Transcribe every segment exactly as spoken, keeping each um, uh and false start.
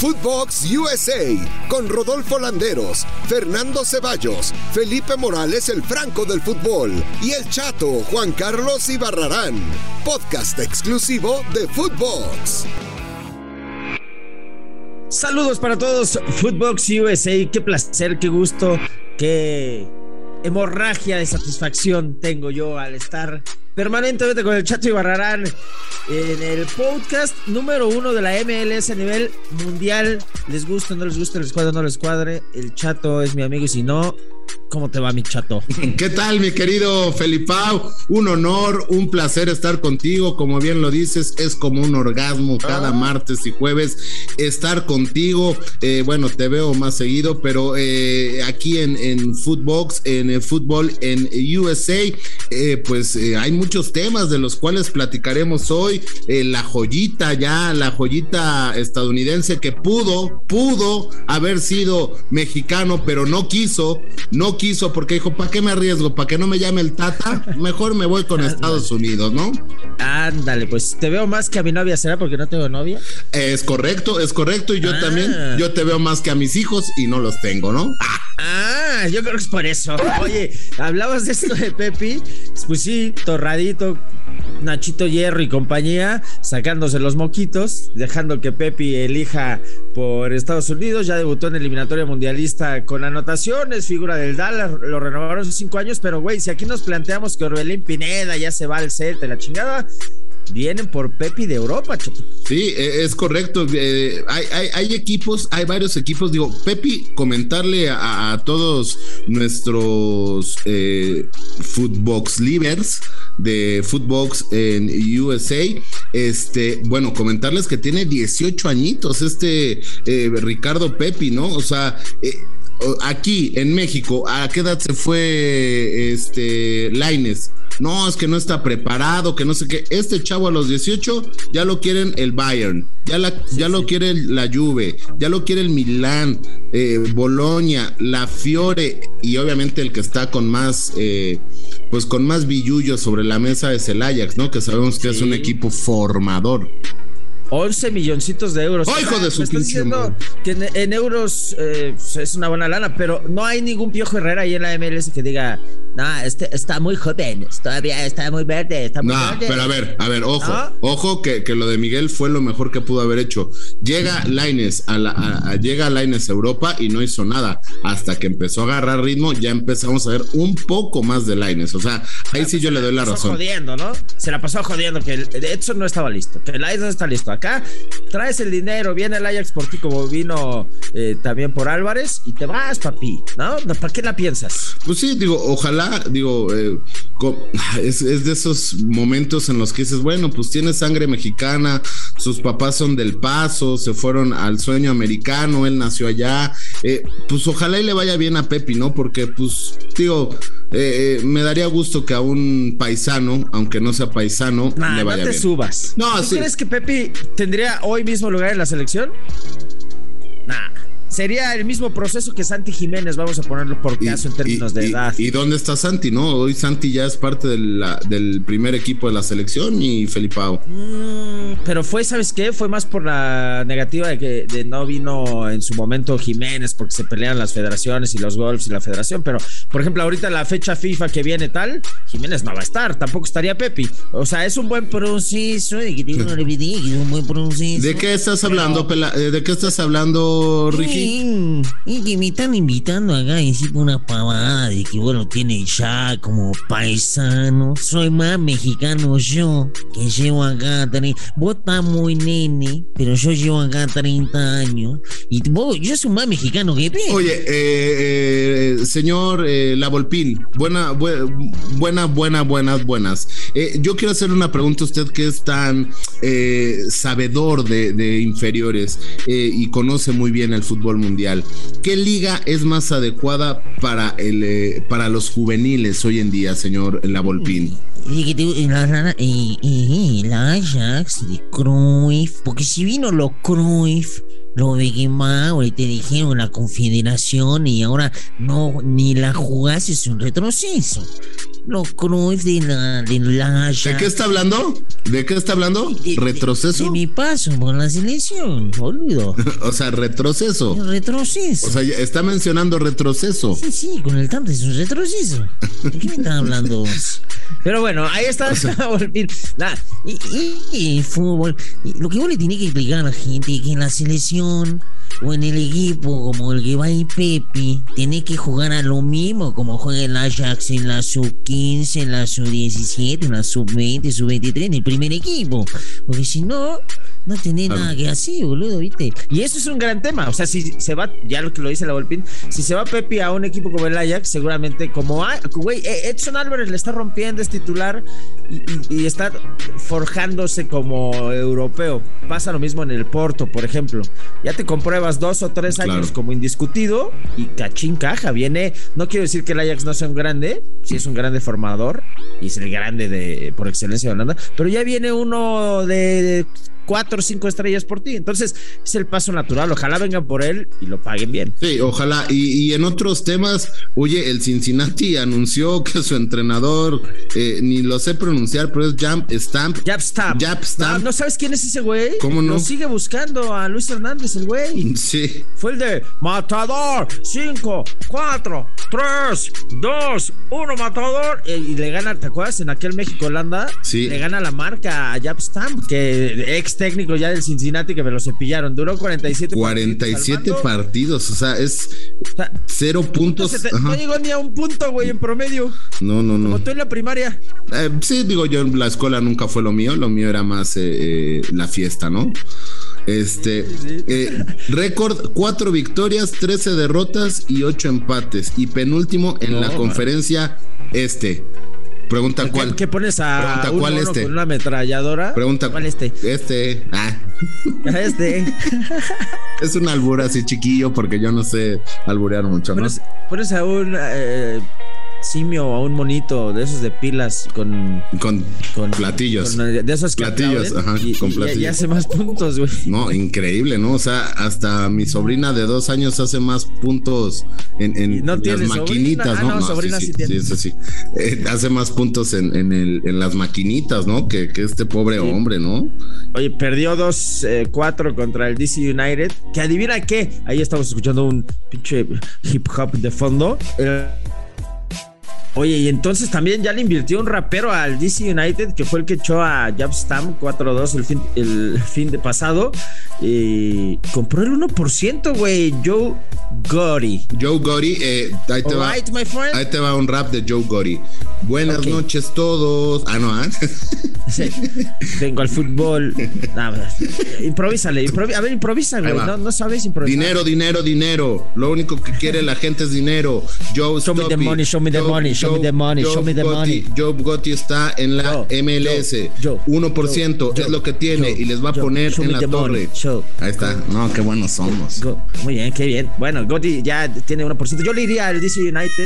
Footbox U S A, con Rodolfo Landeros, Fernando Ceballos, Felipe Morales, el Franco del fútbol, y el Chato Juan Carlos Ibarrarán. Podcast exclusivo de Footbox. Saludos para todos, Footbox U S A. Qué placer, qué gusto, qué hemorragia de satisfacción tengo yo al estar permanentemente con el Chato Ibarrarán en el podcast número uno de la M L S a nivel mundial. Les gusta, no les gusta, les cuadre, no les cuadre. El Chato es mi amigo y si no, ¿cómo te va, mi Chato? ¿Qué tal, mi querido Felipao? Un honor, un placer estar contigo. Como bien lo dices, es como un orgasmo cada ah. martes y jueves estar contigo. Eh, bueno, te veo más seguido, pero eh, aquí en, en Footbox, en el fútbol en U S A, eh, pues eh, hay muchos temas de los cuales platicaremos hoy. Eh, la joyita ya, la joyita estadounidense que pudo, pudo haber sido mexicano, pero no quiso, no quiso porque dijo, ¿para qué me arriesgo? ¿Para que no me llame el Tata? Mejor me voy con Estados Unidos, ¿no? Ándale, pues te veo más que a mi novia, ¿será porque no tengo novia? Es correcto, es correcto, y yo ah. también, yo te veo más que a mis hijos y no los tengo, ¿no? Ah, yo creo que es por eso. Oye, hablabas de esto de Pepi, pues sí, torradito, Nachito Hierro y compañía, sacándose los moquitos, dejando que Pepi elija por Estados Unidos. Ya debutó en eliminatoria mundialista con anotaciones, figura del Dallas, lo renovaron hace cinco años, pero güey, si aquí nos planteamos que Orbelín Pineda ya se va al set de la chingada, vienen por Pepi de Europa, chato. Sí, es correcto. Eh, hay, hay, hay equipos, hay varios equipos. Digo, Pepi, comentarle a, a todos nuestros eh, Footbox livers de Footbox en U S A, este, bueno, comentarles que tiene dieciocho añitos este eh, Ricardo Pepi, ¿no? O sea, eh, aquí en México, ¿a qué edad se fue este Lainez? No, es que no está preparado, que no sé qué. Este chavo a los dieciocho ya lo quieren el Bayern, ya, la, sí, ya sí. lo quiere la Juve, ya lo quiere el Milán, eh, Bolonia, la Fiore, y obviamente el que está con más, eh, pues con más billullo sobre la mesa es el Ajax, ¿no? Que sabemos que sí. es un equipo formador. once milloncitos de euros. ¡Oh, hijo de su pinche! Que en, en euros eh, es una buena lana, pero no hay ningún Piojo Herrera ahí en la M L S que diga, no, este está muy joven, todavía está muy verde, está muy no, verde. Pero a ver, a ver, ojo, ¿no? ojo que, que lo de Miguel fue lo mejor que pudo haber hecho. Llega Lainez a la, a, a, llega Lainez a Europa y no hizo nada. Hasta que empezó a agarrar ritmo, ya empezamos a ver un poco más de Lainez. O sea, ahí pero sí yo le doy la razón. Jodiendo, ¿no? Se la pasó jodiendo que el Edson no estaba listo, que Lainez no está listo. Acá traes el dinero, viene el Ajax por ti como vino eh, también por Álvarez y te vas, papi, ¿no? ¿Para qué la piensas? Pues sí, digo, ojalá, digo, eh, es, es de esos momentos en los que dices, bueno, pues tiene sangre mexicana, sus papás son del Paso, se fueron al sueño americano, él nació allá, eh, pues ojalá y le vaya bien a Pepi, ¿no? Porque, pues, digo, eh, eh, me daría gusto que a un paisano, aunque no sea paisano, nah, le vaya bien. No te subas. No, ¿Tú sí. crees que Pepi tendría hoy mismo lugar en la selección? Nah. Sería el mismo proceso que Santi Jiménez, vamos a ponerlo por caso y, en términos y, de y, edad. ¿Y dónde está Santi, no? Hoy Santi ya es parte de la, del primer equipo de la selección y Felipao. Mm, pero fue, ¿sabes qué? Fue más por la negativa de que de no vino en su momento Jiménez porque se pelean las federaciones y los golfs y la federación, pero por ejemplo ahorita la fecha FIFA que viene tal, Jiménez no va a estar, tampoco estaría Pepi. O sea, es un buen proceso. ¿De qué estás hablando, pero... Pela? ¿De qué estás hablando, Ricky? Y que me están invitando acá y decir una pavada de que bueno, tiene ya como paisano. Soy más mexicano yo, que llevo acá treinta. Vos estás muy nene, pero yo llevo acá treinta años. Y vos, yo soy más mexicano que Pepe. Oye, eh, eh, señor eh, La Volpín, buena, bu- buena, buena, buenas, buenas. Eh, yo quiero hacer una pregunta a usted que es tan eh, sabedor de, de inferiores eh, y conoce muy bien el fútbol mundial. ¿Qué liga es más adecuada para el eh, para los juveniles hoy en día, señor La Volpín? La, la, la, la Ajax de Cruyff, porque si vino lo Cruyff, Lo de Mauro y te dijeron la confederación y ahora no, ni la jugás, es un retroceso. Los Cruyff de la, de la Ajax. ¿De qué está hablando? ¿De qué está hablando? De, ¿Retroceso? De, de mi paso por la selección, boludo. O sea, retroceso. Retroceso. O sea, está mencionando retroceso. Sí, sí, con el tanto es un retroceso. ¿De qué me estás hablando vos? Pero bueno, ahí está. O sea, nah, y, y, y el fútbol, y lo que vos le tenés que explicar a la gente es que en la selección o en el equipo como el que va y Pepe, tenés que jugar a lo mismo como juega el Ajax en la sub quince, en la sub diecisiete, en la sub veinte, sub veintitrés, en el primer equipo. Porque si no, no tenés claro. nada que hacer, boludo, ¿viste? Y eso es un gran tema. O sea, si se va, ya lo que lo dice la Volpín, si se va Pepe a un equipo como el Ajax, seguramente como, güey, Edson Álvarez le está rompiendo, es titular y, y, y está forjándose como europeo. Pasa lo mismo en el Porto, por ejemplo. Ya te compruebas dos o tres años claro. como indiscutido y cachín caja. Viene, no quiero decir que el Ajax no sea un grande, sí es un grande formador y es el grande de por excelencia de Holanda, pero ya viene uno de, de cuatro o cinco estrellas por ti. Entonces es el paso natural. Ojalá vengan por él y lo paguen bien. Sí, ojalá. Y, y en otros temas, oye, el Cincinnati anunció que su entrenador, eh, ni lo sé pronunciar, pero es Jaap Stam. Jaap Stam. Jaap Stam. No, ¿no sabes quién es ese güey? ¿Cómo no? Lo sigue buscando a Luis Hernández, el güey. Sí. Fue el de matador, cinco, cuatro, tres, dos, uno, matador. Y le gana, ¿te acuerdas? En aquel México-Holanda. Sí. Le gana la marca a Jaap Stam, que ex técnico ya del Cincinnati, que me lo cepillaron. Duró cuarenta y siete cuarenta y siete partidos, partidos, o sea, es o sea, cero puntos. Te, no llegó ni a un punto, güey, en promedio. No, no, no. Como tú en la primaria. Eh, sí, digo, yo en la escuela nunca fue lo mío, lo mío era más eh, eh, la fiesta, ¿no? Este, sí, sí. eh, récord, cuatro victorias, trece derrotas y ocho empates. Y penúltimo en no, la conferencia man. este. Pregunta cuál. ¿Qué, qué pones a Pregunta un cuál mono este? Con una ametralladora? Pregunta cuál este. Este. Ah. Este. Es un albur así chiquillo porque yo no sé alburear mucho, ¿no? Pones, pones a un eh, simio o a un monito de esos de pilas con con, con platillos. Con, de esos que platillos, ajá, y, con y, platillos. Y hace más puntos, güey. No, increíble, ¿no? O sea, hasta mi sobrina de dos años hace más puntos en, en no las maquinitas, sobrina? ¿no? Ah, no, no, sobrina sí, sí, sí tiene. Sí, sí, sí. Eh, hace más puntos en, en, el, en las maquinitas, ¿no? Que, que este pobre sí. hombre, ¿no? Oye, perdió dos cuatro contra el D C United. Que adivina qué. Ahí estamos escuchando un pinche hip hop de fondo. Eh, Oye, y entonces también ya le invirtió un rapero al D C United, que fue el que echó a Jaap Stam cuatro dos el fin, el fin de pasado. Y compró el uno por ciento, güey. Joe Gotti. Joe Gotti, eh, ahí, te va, right, my friend. ahí te va un rap de Joe Gotti. Buenas okay. noches todos. Ah, no, ¿eh? Sí. Vengo al fútbol. No, improvísale, improvi- a ver, improvisa, güey. No, no sabes improvisar. Dinero, dinero, dinero. Lo único que quiere la gente es dinero. Joe Show Stoppy. me the money, show me the Joe, money, show Joe, me the money, Joe show me the Gotti, money. Joe Gotti está en la Joe, M L S. Joe, uno por ciento Joe, es lo que tiene Joe, y les va a Joe, poner en la torre. Show, Ahí está. No, qué buenos somos. Go, muy bien, qué bien. Bueno, Gotti ya tiene uno por ciento. Yo le iría al D C United.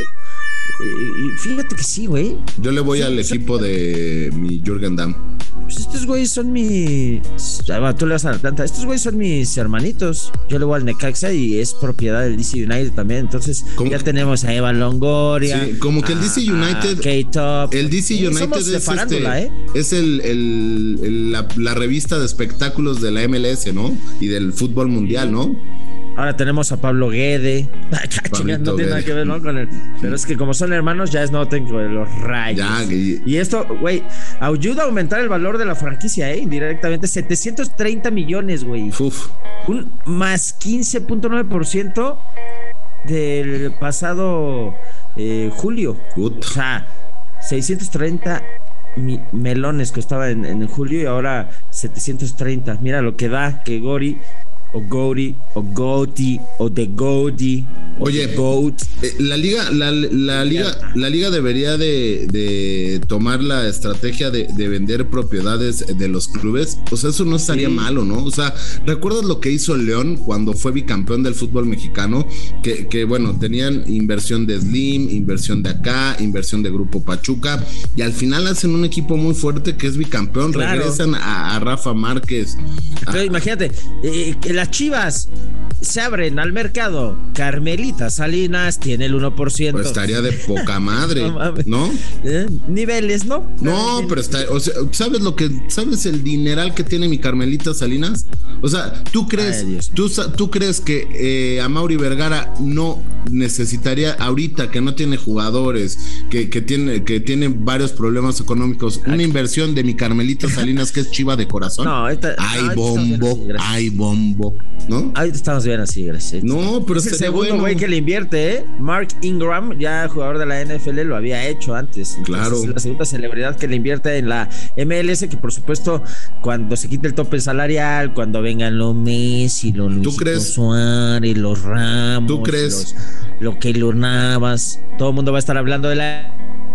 Y fíjate que sí, güey. Yo le voy sí, al equipo de mi Jürgen Damm. Pues estos güeyes son mis. Tú le vas a Atlanta. Estos güeyes son mis hermanitos. Yo le voy al Necaxa y es propiedad del D C United también. Entonces ¿Cómo? Ya tenemos a Evan Longoria. Sí, como que el D C United. K-Top. El D C United Somos es, farándula, este, ¿eh? es el, el, el la, la revista de espectáculos de la M L S, ¿no? Y del fútbol mundial, ¿no? Ahora tenemos a Pablo Guede. Chinga, no tiene Guede. Nada que ver, ¿no? Con el, pero es que como son hermanos, ya es no tengo los rayos. Ya, y, y esto, güey, ayuda a aumentar el valor de la franquicia, ¿eh? Indirectamente, setecientos treinta millones, güey. Uf. Un más quince punto nueve por ciento del pasado eh, julio. Ut. O sea, seiscientos treinta mi, melones costaba en, en julio y ahora setecientos treinta. Mira lo que da que Gori o Gotti, o Gotti, o The Gotti, Oye, Goat. Eh, la liga, la, la liga, la liga debería de, de tomar la estrategia de, de vender propiedades de los clubes. O sea, eso no estaría sí. malo, ¿no? O sea, ¿recuerdas lo que hizo León cuando fue bicampeón del fútbol mexicano? Que, que bueno, tenían inversión de Slim, inversión de acá, inversión de Grupo Pachuca, y al final hacen un equipo muy fuerte que es bicampeón, claro. regresan a, a Rafa Márquez. Pero a... imagínate, eh, que las Chivas se abren al mercado. Carmelita Salinas tiene el uno por ciento. Pues estaría de poca madre, ¿no? ¿no? ¿Eh? Niveles, ¿no? No, pero está, o sea, ¿sabes lo que, sabes el dineral que tiene mi Carmelita Salinas? O sea, ¿tú crees, Ay, tú, tú crees que eh, a Mauri Vergara no necesitaría ahorita que no tiene jugadores, que, que tiene, que tiene varios problemas económicos, una inversión de mi Carmelita Salinas que es chiva de corazón? No, ahorita, ay, no, bombo, así, ay, bombo, ¿no? Ahorita estamos bien así, gracias. No, pero es el sería segundo bueno. güey que le invierte, ¿eh? Mark Ingram, ya jugador de la N F L, lo había hecho antes. Claro. Entonces, la segunda celebridad que le invierte en la M L S, que por supuesto, cuando se quite el tope salarial, cuando vengan los Messi, los Luisito Suárez, los Ramos, ¿tú crees? Los, lo que lo Navas, todo el mundo va a estar hablando de la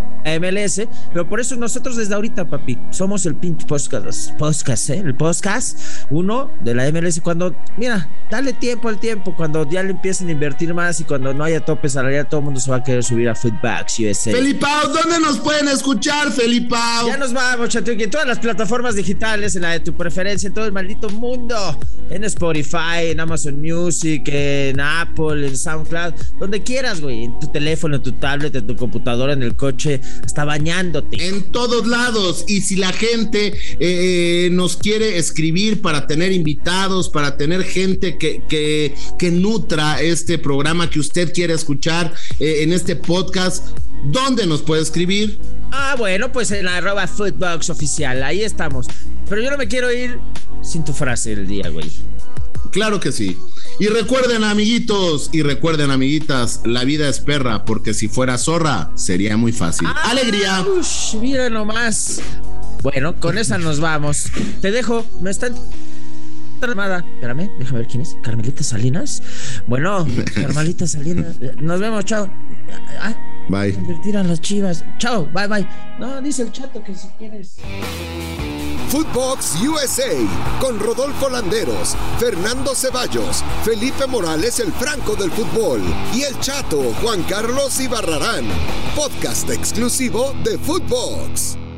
M L S, pero por eso nosotros desde ahorita, papi, somos el pinche podcast, podcast, ¿eh? El podcast uno de la M L S. Cuando, mira, dale tiempo al tiempo, cuando ya le empiecen a invertir más y cuando no haya tope salarial, todo el mundo se va a querer subir a Footbox U S A. Felipao, ¿dónde nos pueden escuchar, Felipao? Ya nos vamos, Chatuki, en todas las plataformas digitales, en la de tu preferencia, en todo el maldito mundo, en Spotify, en Amazon Music, en Apple, en SoundCloud, donde quieras, güey, en tu teléfono, en tu tablet, en tu computadora, en el coche, hasta bañándote. En todos lados. Y si la gente eh, nos quiere escribir para tener invitados, para tener gente que, que, que nutra este programa que usted quiere escuchar eh, en este podcast, ¿dónde nos puede escribir? Ah, bueno, pues en la arroba Footbox oficial, ahí estamos. Pero yo no me quiero ir sin tu frase del día, güey. Claro que sí. Y recuerden, amiguitos, y recuerden, amiguitas, la vida es perra, porque si fuera zorra, sería muy fácil. Ah, ¡alegría! Ush, mira nomás. Bueno, con esa nos vamos. Te dejo, me están... Espérame, déjame ver quién es. ¿Carmelita Salinas? Bueno, Carmelita Salinas. Nos vemos, chao. Ah, bye. Invertir a las Chivas. Chao, bye, bye. No, dice el chato que si quieres... Footbox U S A con Rodolfo Landeros, Fernando Ceballos, Felipe Morales, el Franco del fútbol, y el Chato Juan Carlos Ibarrarán. Podcast exclusivo de Footbox.